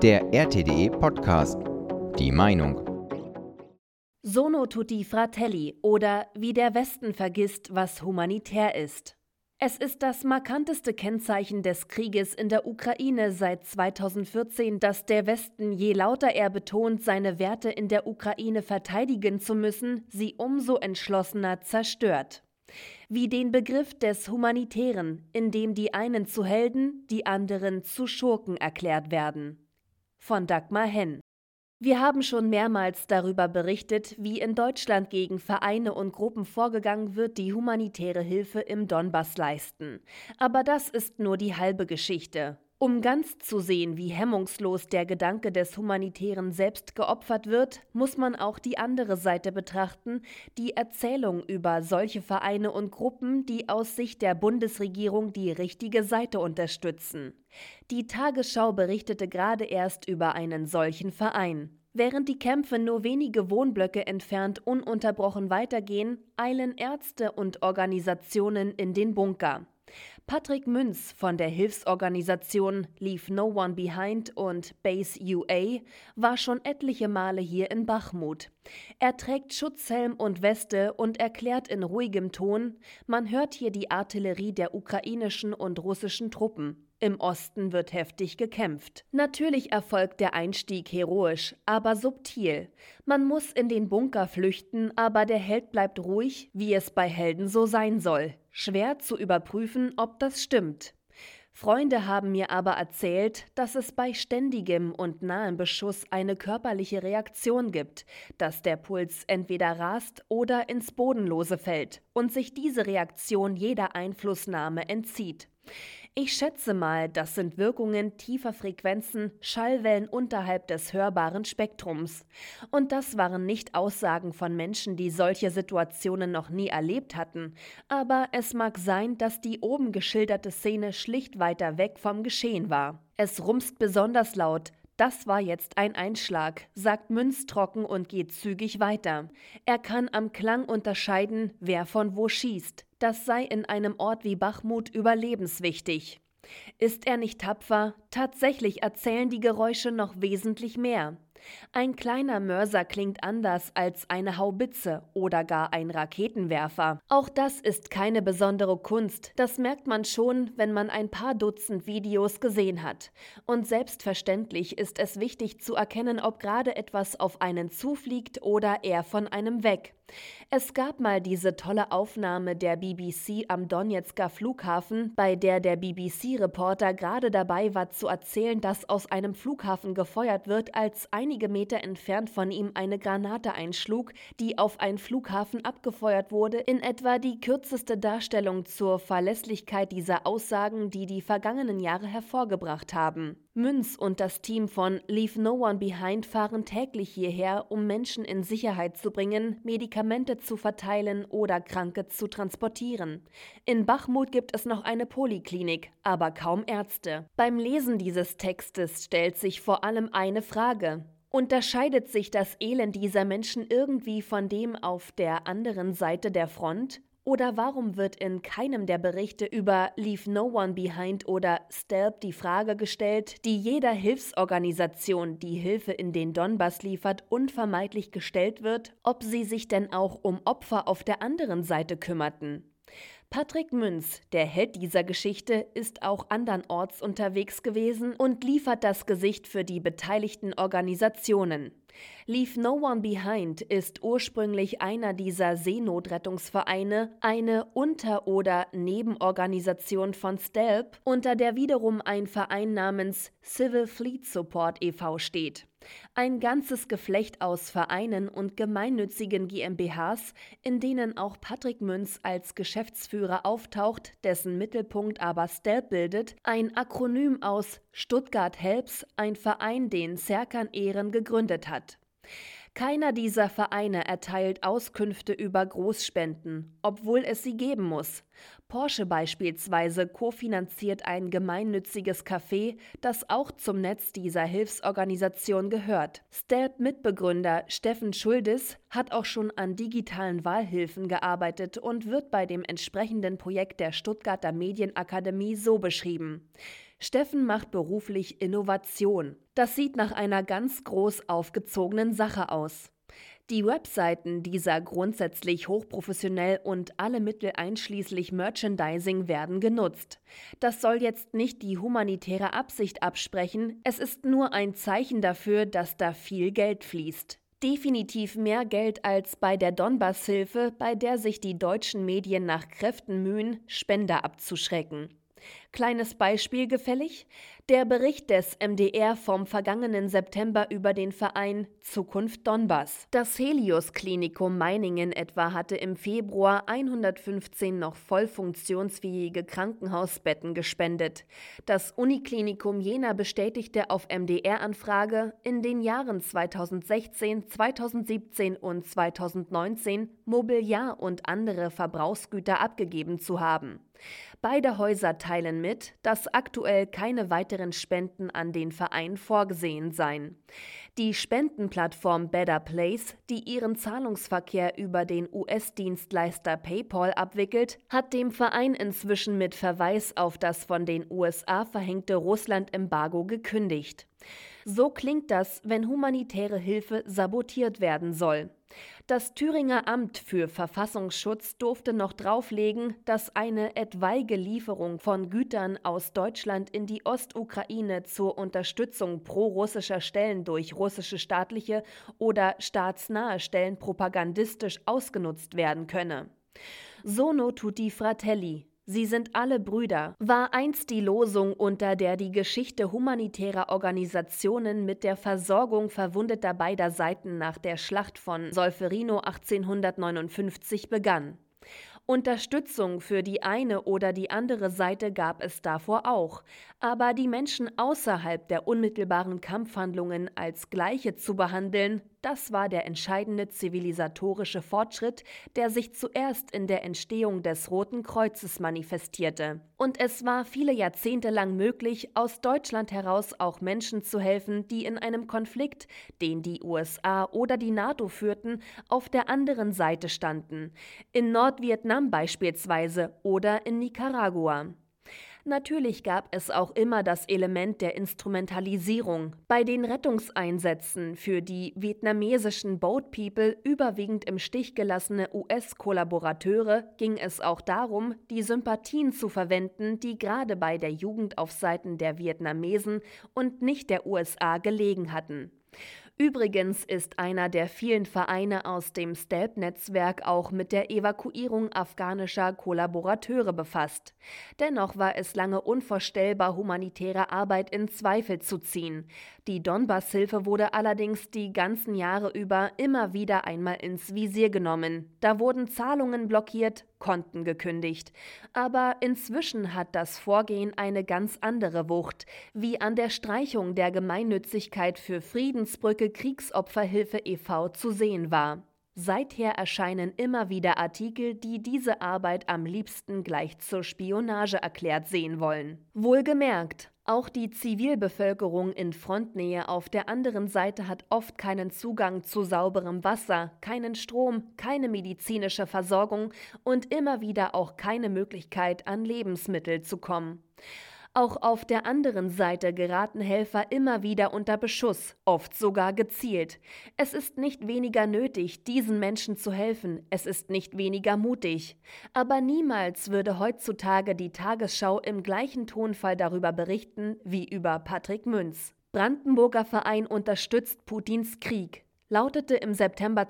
Der RTDE Podcast. Die Meinung. Sono tutti fratelli oder wie der Westen vergisst, was humanitär ist. Es ist das markanteste Kennzeichen des Krieges in der Ukraine seit 2014, dass der Westen, je lauter er betont, seine Werte in der Ukraine verteidigen zu müssen, sie umso entschlossener zerstört. Wie den Begriff des Humanitären, in dem die einen zu Helden, die anderen zu Schurken erklärt werden. Von Dagmar Henn. Wir haben schon mehrmals darüber berichtet, wie in Deutschland gegen Vereine und Gruppen vorgegangen wird, die humanitäre Hilfe im Donbass leisten. Aber das ist nur die halbe Geschichte. Um ganz zu sehen, wie hemmungslos der Gedanke des Humanitären selbst geopfert wird, muss man auch die andere Seite betrachten, die Erzählung über solche Vereine und Gruppen, die aus Sicht der Bundesregierung die richtige Seite unterstützen. Die Tagesschau berichtete gerade erst über einen solchen Verein. Während die Kämpfe nur wenige Wohnblöcke entfernt ununterbrochen weitergehen, eilen Ärzte und Organisationen in den Bunker. Patrick Münz von der Hilfsorganisation Leave No One Behind und Base UA war schon etliche Male hier in Bachmut. Er trägt Schutzhelm und Weste und erklärt in ruhigem Ton, man hört hier die Artillerie der ukrainischen und russischen Truppen. Im Osten wird heftig gekämpft. Natürlich erfolgt der Einstieg heroisch, aber subtil. Man muss in den Bunker flüchten, aber der Held bleibt ruhig, wie es bei Helden so sein soll. Schwer zu überprüfen, ob das stimmt. Freunde haben mir aber erzählt, dass es bei ständigem und nahem Beschuss eine körperliche Reaktion gibt, dass der Puls entweder rast oder ins Bodenlose fällt und sich diese Reaktion jeder Einflussnahme entzieht. Ich schätze mal, das sind Wirkungen tiefer Frequenzen, Schallwellen unterhalb des hörbaren Spektrums. Und das waren nicht Aussagen von Menschen, die solche Situationen noch nie erlebt hatten. Aber es mag sein, dass die oben geschilderte Szene schlicht weiter weg vom Geschehen war. Es rumst besonders laut. Das war jetzt ein Einschlag, sagt Münz trocken und geht zügig weiter. Er kann am Klang unterscheiden, wer von wo schießt. Das sei in einem Ort wie Bachmut überlebenswichtig. Ist er nicht tapfer? Tatsächlich erzählen die Geräusche noch wesentlich mehr. Ein kleiner Mörser klingt anders als eine Haubitze oder gar ein Raketenwerfer. Auch das ist keine besondere Kunst, das merkt man schon, wenn man ein paar Dutzend Videos gesehen hat. Und selbstverständlich ist es wichtig zu erkennen, ob gerade etwas auf einen zufliegt oder eher von einem weg. Es gab mal diese tolle Aufnahme der BBC am Donezker Flughafen, bei der BBC-Reporter gerade dabei war zu erzählen, dass aus einem Flughafen gefeuert wird, als einige Meter entfernt von ihm eine Granate einschlug, die auf einen Flughafen abgefeuert wurde, in etwa die kürzeste Darstellung zur Verlässlichkeit dieser Aussagen, die die vergangenen Jahre hervorgebracht haben. Münz und das Team von Leave No One Behind fahren täglich hierher, um Menschen in Sicherheit zu bringen, Medikamente zu verteilen oder Kranke zu transportieren. In Bachmut gibt es noch eine Poliklinik, aber kaum Ärzte. Beim Lesen dieses Textes stellt sich vor allem eine Frage: Unterscheidet sich das Elend dieser Menschen irgendwie von dem auf der anderen Seite der Front? Oder warum wird in keinem der Berichte über Leave No One Behind oder STELP die Frage gestellt, die jeder Hilfsorganisation, die Hilfe in den Donbass liefert, unvermeidlich gestellt wird, ob sie sich denn auch um Opfer auf der anderen Seite kümmerten? Patrick Münz, der Held dieser Geschichte, ist auch andernorts unterwegs gewesen und liefert das Gesicht für die beteiligten Organisationen. Leave No One Behind ist ursprünglich einer dieser Seenotrettungsvereine, eine Unter- oder Nebenorganisation von STELP, unter der wiederum ein Verein namens Civil Fleet Support e.V. steht. Ein ganzes Geflecht aus Vereinen und gemeinnützigen GmbHs, in denen auch Patrick Münz als Geschäftsführer auftaucht, dessen Mittelpunkt aber STELP bildet, ein Akronym aus Stuttgart Helps, ein Verein, den Serkan Ehren gegründet hat. Keiner dieser Vereine erteilt Auskünfte über Großspenden, obwohl es sie geben muss. Porsche beispielsweise kofinanziert ein gemeinnütziges Café, das auch zum Netz dieser Hilfsorganisation gehört. STELP-Mitbegründer Steffen Schuldis hat auch schon an digitalen Wahlhilfen gearbeitet und wird bei dem entsprechenden Projekt der Stuttgarter Medienakademie so beschrieben: Steffen macht beruflich Innovation. Das sieht nach einer ganz groß aufgezogenen Sache aus. Die Webseiten dieser grundsätzlich hochprofessionell und alle Mittel einschließlich Merchandising werden genutzt. Das soll jetzt nicht die humanitäre Absicht absprechen, es ist nur ein Zeichen dafür, dass da viel Geld fließt. Definitiv mehr Geld als bei der Donbasshilfe, bei der sich die deutschen Medien nach Kräften mühen, Spender abzuschrecken. Kleines Beispiel gefällig? Der Bericht des MDR vom vergangenen September über den Verein Zukunft Donbass. Das Helios-Klinikum Meiningen etwa hatte im Februar 115 noch voll funktionsfähige Krankenhausbetten gespendet. Das Uniklinikum Jena bestätigte auf MDR-Anfrage, in den Jahren 2016, 2017 und 2019 Mobiliar und andere Verbrauchsgüter abgegeben zu haben. Beide Häuser teilen mit, dass aktuell keine weiteren Spenden an den Verein vorgesehen seien. Die Spendenplattform Better Place, die ihren Zahlungsverkehr über den US-Dienstleister PayPal abwickelt, hat dem Verein inzwischen mit Verweis auf das von den USA verhängte Russland-Embargo gekündigt. So klingt das, wenn humanitäre Hilfe sabotiert werden soll. Das Thüringer Amt für Verfassungsschutz durfte noch drauflegen, dass eine etwaige Lieferung von Gütern aus Deutschland in die Ostukraine zur Unterstützung prorussischer Stellen durch russische staatliche oder staatsnahe Stellen propagandistisch ausgenutzt werden könne. Sono tutti fratelli. Sie sind alle Brüder, war einst die Losung, unter der die Geschichte humanitärer Organisationen mit der Versorgung Verwundeter beider Seiten nach der Schlacht von Solferino 1859 begann. Unterstützung für die eine oder die andere Seite gab es davor auch, aber die Menschen außerhalb der unmittelbaren Kampfhandlungen als Gleiche zu behandeln, das war der entscheidende zivilisatorische Fortschritt, der sich zuerst in der Entstehung des Roten Kreuzes manifestierte. Und es war viele Jahrzehnte lang möglich, aus Deutschland heraus auch Menschen zu helfen, die in einem Konflikt, den die USA oder die NATO führten, auf der anderen Seite standen. In Nordvietnam beispielsweise oder in Nicaragua. Natürlich gab es auch immer das Element der Instrumentalisierung. Bei den Rettungseinsätzen für die vietnamesischen Boat People, überwiegend im Stich gelassene US-Kollaborateure, ging es auch darum, die Sympathien zu verwenden, die gerade bei der Jugend auf Seiten der Vietnamesen und nicht der USA gelegen hatten. Übrigens ist einer der vielen Vereine aus dem STELP-Netzwerk auch mit der Evakuierung afghanischer Kollaborateure befasst. Dennoch war es lange unvorstellbar, humanitäre Arbeit in Zweifel zu ziehen. Die Donbasshilfe wurde allerdings die ganzen Jahre über immer wieder einmal ins Visier genommen. Da wurden Zahlungen blockiert, Konten gekündigt. Aber inzwischen hat das Vorgehen eine ganz andere Wucht, wie an der Streichung der Gemeinnützigkeit für Friedensbrücke Kriegsopferhilfe e.V. zu sehen war. Seither erscheinen immer wieder Artikel, die diese Arbeit am liebsten gleich zur Spionage erklärt sehen wollen. Wohlgemerkt, auch die Zivilbevölkerung in Frontnähe auf der anderen Seite hat oft keinen Zugang zu sauberem Wasser, keinen Strom, keine medizinische Versorgung und immer wieder auch keine Möglichkeit, an Lebensmittel zu kommen. Auch auf der anderen Seite geraten Helfer immer wieder unter Beschuss, oft sogar gezielt. Es ist nicht weniger nötig, diesen Menschen zu helfen, es ist nicht weniger mutig. Aber niemals würde heutzutage die Tagesschau im gleichen Tonfall darüber berichten wie über Patrick Münz. Brandenburger Verein unterstützt Putins Krieg, lautete im September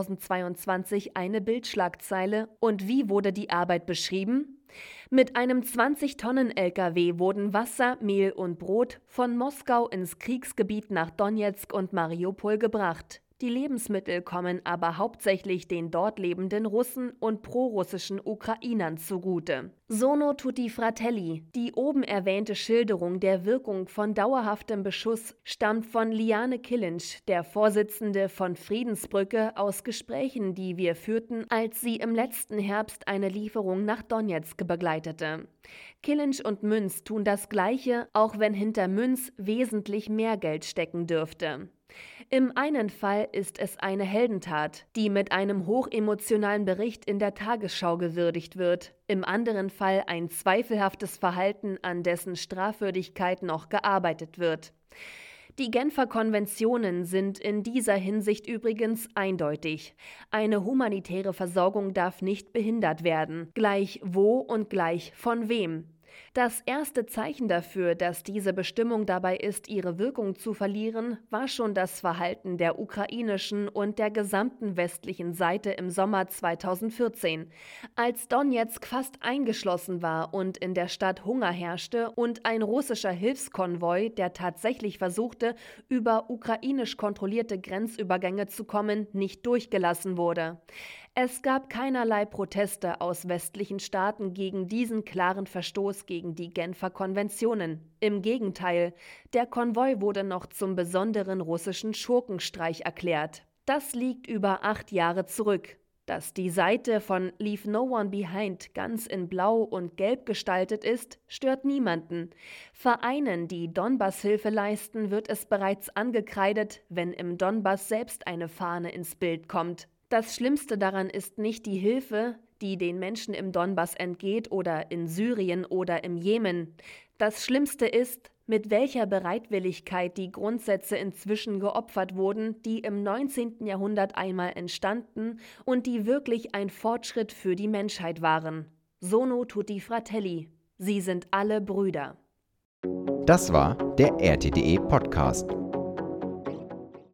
2022 eine Bildschlagzeile. Und wie wurde die Arbeit beschrieben? Mit einem 20-Tonnen-LKW wurden Wasser, Mehl und Brot von Moskau ins Kriegsgebiet nach Donezk und Mariupol gebracht. Die Lebensmittel kommen aber hauptsächlich den dort lebenden Russen und prorussischen Ukrainern zugute. Sono tutti fratelli. Die oben erwähnte Schilderung der Wirkung von dauerhaftem Beschuss stammt von Liane Killinch, der Vorsitzende von Friedensbrücke, aus Gesprächen, die wir führten, als sie im letzten Herbst eine Lieferung nach Donezk begleitete. Killinch und Münz tun das Gleiche, auch wenn hinter Münz wesentlich mehr Geld stecken dürfte. Im einen Fall ist es eine Heldentat, die mit einem hochemotionalen Bericht in der Tagesschau gewürdigt wird, im anderen Fall ein zweifelhaftes Verhalten, an dessen Strafwürdigkeit noch gearbeitet wird. Die Genfer Konventionen sind in dieser Hinsicht übrigens eindeutig. Eine humanitäre Versorgung darf nicht behindert werden, gleich wo und gleich von wem. Das erste Zeichen dafür, dass diese Bestimmung dabei ist, ihre Wirkung zu verlieren, war schon das Verhalten der ukrainischen und der gesamten westlichen Seite im Sommer 2014, als Donezk fast eingeschlossen war und in der Stadt Hunger herrschte und ein russischer Hilfskonvoi, der tatsächlich versuchte, über ukrainisch kontrollierte Grenzübergänge zu kommen, nicht durchgelassen wurde. Es gab keinerlei Proteste aus westlichen Staaten gegen diesen klaren Verstoß gegen die Genfer Konventionen. Im Gegenteil, der Konvoi wurde noch zum besonderen russischen Schurkenstreich erklärt. Das liegt über 8 Jahre zurück. Dass die Seite von Leave No One Behind ganz in Blau und Gelb gestaltet ist, stört niemanden. Vereinen, die Donbass-Hilfe leisten, wird es bereits angekreidet, wenn im Donbass selbst eine Fahne ins Bild kommt. Das Schlimmste daran ist nicht die Hilfe, die den Menschen im Donbass entgeht oder in Syrien oder im Jemen. Das Schlimmste ist, mit welcher Bereitwilligkeit die Grundsätze inzwischen geopfert wurden, die im 19. Jahrhundert einmal entstanden und die wirklich ein Fortschritt für die Menschheit waren. Sono tutti fratelli. Sie sind alle Brüder. Das war der RTDE Podcast.